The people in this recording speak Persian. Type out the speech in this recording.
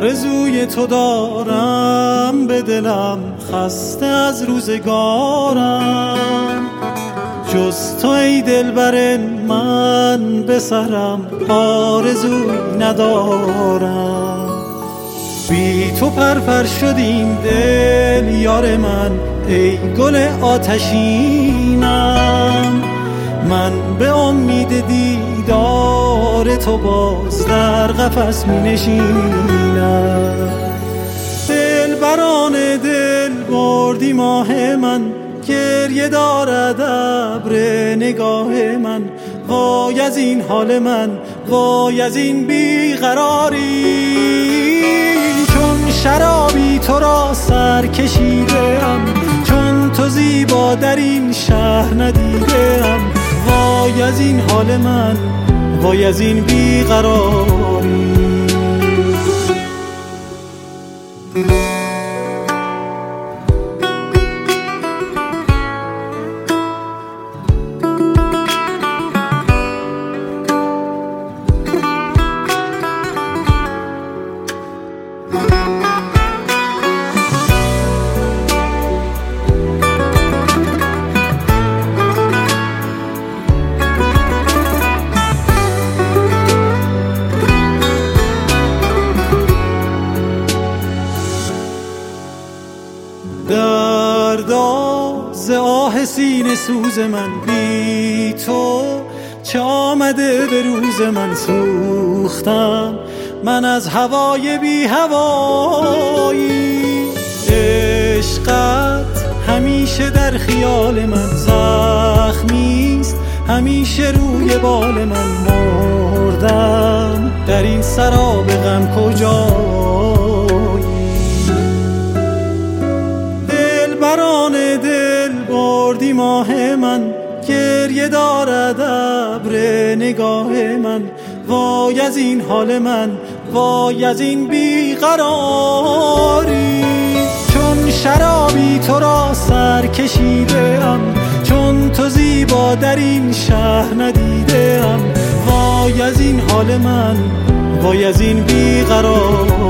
آرزوی تو دارم به دلم، خسته از روزگارم. جز تو ای دلبر من به سرم آرزوی ندارم. بی تو پرپر شد این دل یار من، ای گل آتشینم. من به امید دیدار تو باز در قفس می نشینم. دل بران دل بردی ماه من، گریه دارد ابر نگاه من. وای از این حال من، وای از این بیقراری. چون شرابی تو را سر کشیدم، چون تو زیبا در این شهر ندیدم. وای از این حال من، وای از این بیقراری. دردا ز آه سینه سوز من، بی تو چه آمده به روز من. سوختم من از هوای بی هوایی. عشقت همیشه در خیال من، زخمیست همیشه روی بال من. مردم در این سراب غم کجایی. بران دل بردی ماه من، گریه دارد ابر نگاه من. وای از این حال من، وای از این بیقراری. چون شرابی تو را سر کشیدم، چون تو زیبا در این شهر ندیدم. وای از این حال من، وای از این بیقراری.